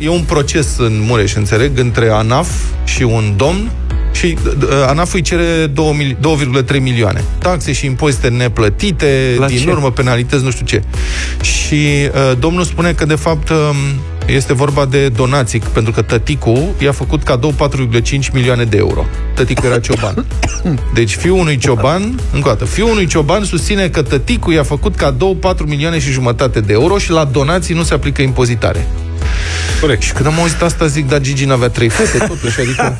e un proces în Mureș, înțeleg, între ANAF și un domn. Și ANAF îi cere 2,3 milioane. Taxe și impozite neplătite, din urmă penalități, nu știu ce. Și domnul spune că, de fapt, este vorba de donații, pentru că tăticul i-a făcut cadou 4,5 milioane de euro. Tăticul era cioban. Deci fiul unui cioban, încă o dată, fiul unui cioban susține că tăticul i-a făcut cadou 4 milioane și jumătate de euro și la donații nu se aplică impozitare. Corect. Și când am auzit asta, zic, dar Gigi n-avea 3 fete, totuși, adică...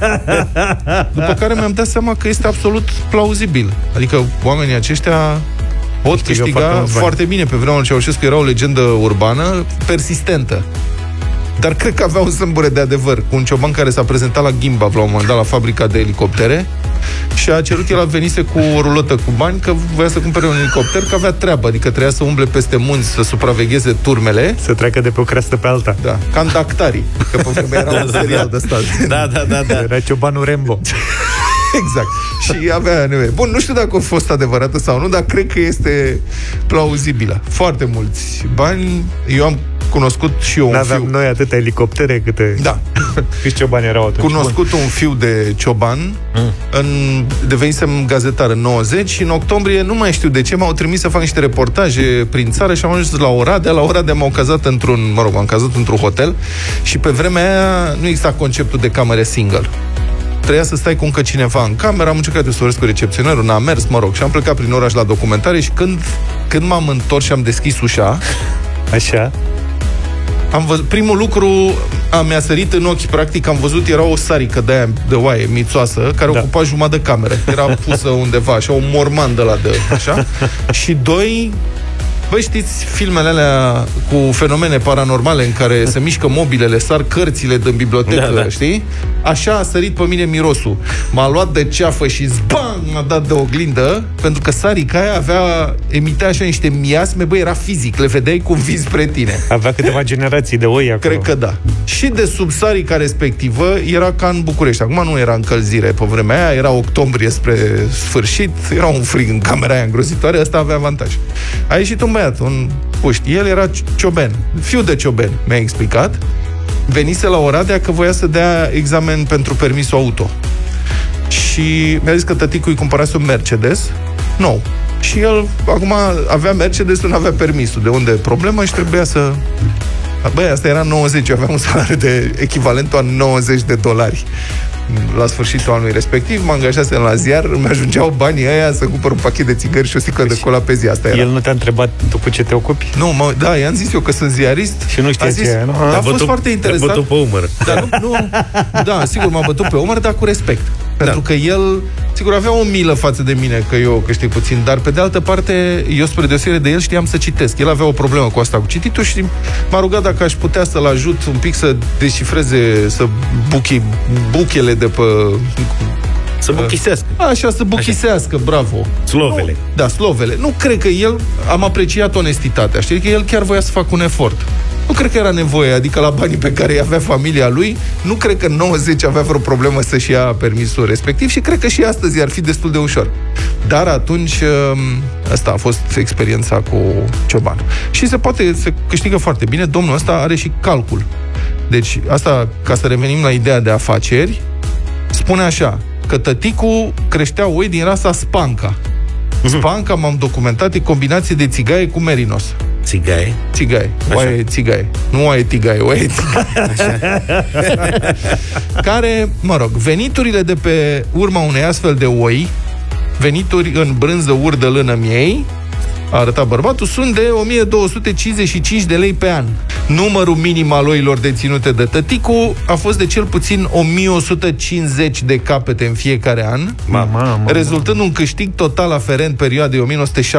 După care mi-am dat seama că este absolut plauzibil. Adică oamenii aceștia pot câștiga foarte bine. Pe vremea lui Ceaușescu era o legendă urbană persistentă. Dar cred că avea un sâmbure de adevăr, cu un cioban care s-a prezentat la Gimbav la un moment dat, la fabrica de elicoptere, și a cerut, el venise cu o rulotă cu bani, că voia să cumpere un elicopter, că avea treabă, adică trebuia să umble peste munți, să supravegheze turmele. Să treacă de pe o creastă pe alta. Da, ca în Dactarii, că pe vremea era un serial de ăsta. Da. Era ciobanul Rambo. Exact. Și avea nevoie. Bun, nu știu dacă a fost adevărată sau nu, dar cred că este plauzibilă. Foarte mulți bani. Eu am cunoscut și eu un N-aveam noi atâtea elicoptere câte... Da. Câți ciobani erau atunci? Cunoscut un fiu de cioban. Devenisem gazetar în 90 și în octombrie, nu mai știu de ce, m-au trimis să fac niște reportaje prin țară și am ajuns la Oradea. La Oradea m-au cazat am cazat într-un hotel și pe vremea aia nu exista conceptul de camere single. Trebuia să stai cu încă cineva în cameră, am încercat să vorbesc cu recepționerul, n-a mers, și am plecat prin oraș la documentare și când m-am întors și am deschis ușa, așa, am văzut, primul lucru mi-a sărit în ochi, practic, am văzut, era o sarică de aia de oaie mițoasă, care ocupa jumătate de cameră. Era pusă undeva, așa, o mormandă la așa. Și doi, băi, știți filmele alea cu fenomene paranormale în care se mișcă mobilele, sar cărțile din bibliotecă, știi? Așa a sărit pe mine mirosul. M-a luat de ceafă și zbang, m-a dat de oglindă, pentru că sarica aia emitea așa niște miasme, băi, era fizic, le vedeai cum vii spre tine. Avea câteva generații de oi acolo. Cred că da. Și de sub sarica respectivă era ca în București. Acum nu era încălzire pe vremea aia, era octombrie spre sfârșit, era un frig în camera aia îngrozitoare, ăsta avea avantaj. A ieșit un băiat, un puști. El era cioben, fiu de cioben, mi-a explicat. Venise la Oradea că voia să dea examen pentru permisul auto. Și mi-a zis că tăticul îi cumpărase un Mercedes nou. Și el acum avea Mercedes, nu avea permisul. De unde problema și trebuia să... Băi, asta era 90, eu aveam un salariu de echivalentul a $90. La sfârșitul anului respectiv mă angajasem la ziar, îmi ajungeau banii aia să cumpăr un pachet de țigări și o sticlă de cola pe zi. Asta era. El nu te-a întrebat tu cu ce te ocupi? Nu, da, i-am zis eu că sunt ziarist. Și nu știa ce e, nu? A fost foarte interesant. Te-a bătut pe umăr. Da, sigur m-a bătut pe umăr, dar cu respect. Pentru că el, sigur, avea o milă față de mine, că eu câștig puțin, dar pe de altă parte, eu spre deosebire de el știam să citesc. El avea o problemă cu asta, cu cititul, și m-a rugat dacă aș putea să-l ajut un pic să descifreze, să buchele de pe... Să buchisească. Așa, să buchisească, bravo. Slovele. Da, slovele. Nu cred că el, am apreciat onestitatea, știi, că el chiar voia să facă un efort. Nu cred că era nevoie, adică la banii pe care îi avea familia lui, nu cred că 90 avea vreo problemă să-și ia permisul respectiv și cred că și astăzi ar fi destul de ușor. Dar atunci, asta a fost experiența cu ciobanul. Și se câștigă foarte bine, domnul ăsta are și calcul. Deci, asta, ca să revenim la ideea de afaceri, spune așa, că tăticul creștea oi din rasa Spanca. Spanca, m-am documentat, e combinație de țigaie cu merinos. Țigaie? Țigaie. Oaie țigaie. Nu oaie tigaie, oaie țigaie. Care, veniturile de pe urma unei astfel de oi, venituri în brânză, urdă, lână, miei, a arătat bărbatul, sunt de 1255 de lei pe an. Numărul minim al oilor deținute de tăticu a fost de cel puțin 1150 de capete în fiecare an, rezultând un câștig total aferent perioadei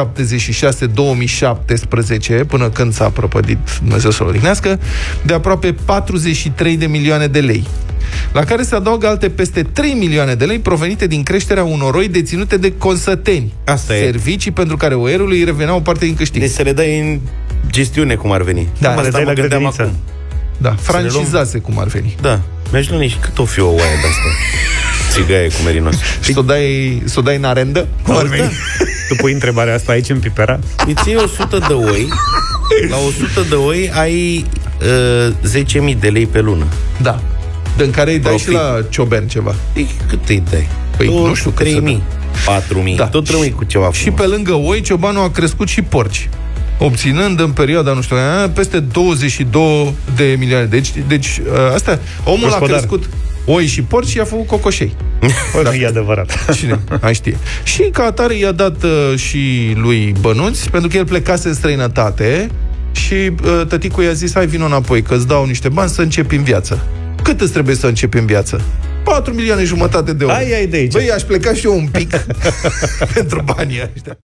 1976-2017, până când s-a prăpădit, Dumnezeu să-l odihnească, de aproape 43 de milioane de lei, la care se adaugă alte peste 3 milioane de lei provenite din creșterea unor oi deținute de consăteni. Asta servicii pentru care oierului îi revenea o parte din câștig. Deci să le dai în gestiune, cum ar veni. Da, asta le dai la grădiniță. Da, francizase, cum ar veni. Da, mi-aș luni și cât o fi o oaie de-asta. Țigaie cu merinos. Și s-o dai în arendă? Cum ar veni? Tu pui întrebarea asta aici în Pipera? Îți iei 100 de oi. La 100 de oi ai 10.000 de lei pe lună. Da. Din care îi dai Profit. și la ciobeni ceva. Cât îi dai? Păi, nu știu cât 3.000, 4.000. Da. Tot rămâi cu ceva Și frumos. pe lângă oi, ciobanul a crescut și porci, obținând în perioada, nu știu, peste 22 de milioane. Deci asta, omul Gospodar. a crescut oi și porci și i-a făcut cocoșei. Da. E adevărat. Cine? Mai știe. Și ca atare i-a dat și lui bănuți, pentru că el plecase în străinătate și tăticul i-a zis, hai vino înapoi, că îți dau niște bani să începi în viață. Cât îți trebuie să începi în viață? 4 milioane jumătate de euro. Ai de aici. Băi, aș pleca și eu un pic pentru banii ăștia.